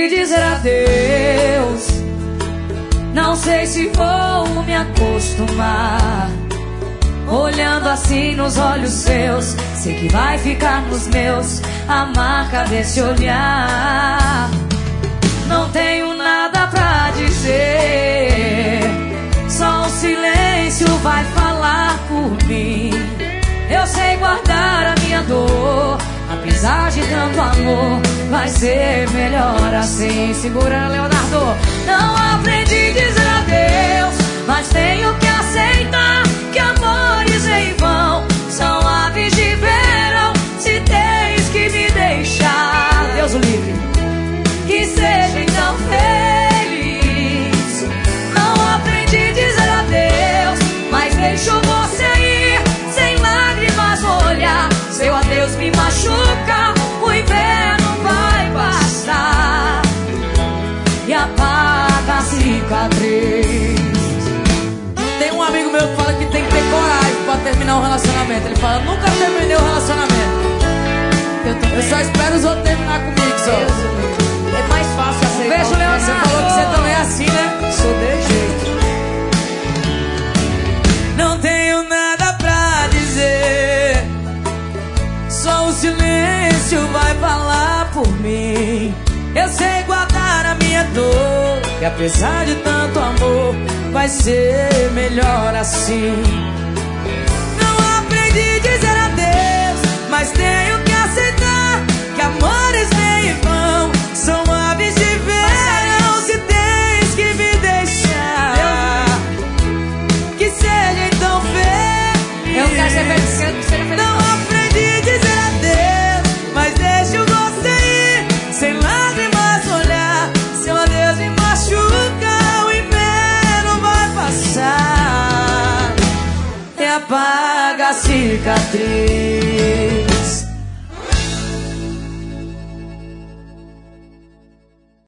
aprendi a dizer adeus. Não sei se vou me acostumar. Olhando assim nos olhos seus, sei que vai ficar nos meus a marca desse olhar. Não tenho nada pra dizer, só o silêncio vai falar por mim. Eu sei guardar a minha dor, apesar de tanto amor, vai ser melhor assim. Segura, Leonardo. Não aprendi a dizer adeus, mas tenho que aceitar que amores em vão são aves de verão. Se tens que me deixar, Deus o livre, que seja então feliz. Não aprendi a dizer adeus, mas deixo você ir sem lágrimas no olhar. Seu adeus me machuca, o inverno vai passar e apaga a cicatriz. Tem um amigo meu que fala que tem que ter coragem pra terminar um relacionamento. Ele fala, nunca terminei um relacionamento. Eu só espero os outros terminar comigo só. É mais fácil aceitar. Beijo, Leonardo. Você falou que você também é assim, né? Sou de jeito. Não tenho nada pra dizer, só o silêncio vai falar por mim. Eu sei guardar a minha dor, e apesar de tanto amor, vai ser melhor assim. Não aprendi a dizer adeus, mas tenho que aceitar que amores vêm e vão, são aves de verão. Se tens que me deixar, que seja então feliz. Eu quero ser feliz, quero ser feliz. Não aprendi a dizer adeus, mas deixo você ir sem lágrimas no olhar. Seu adeus me machuca, o inverno vai passar e apaga a cicatriz.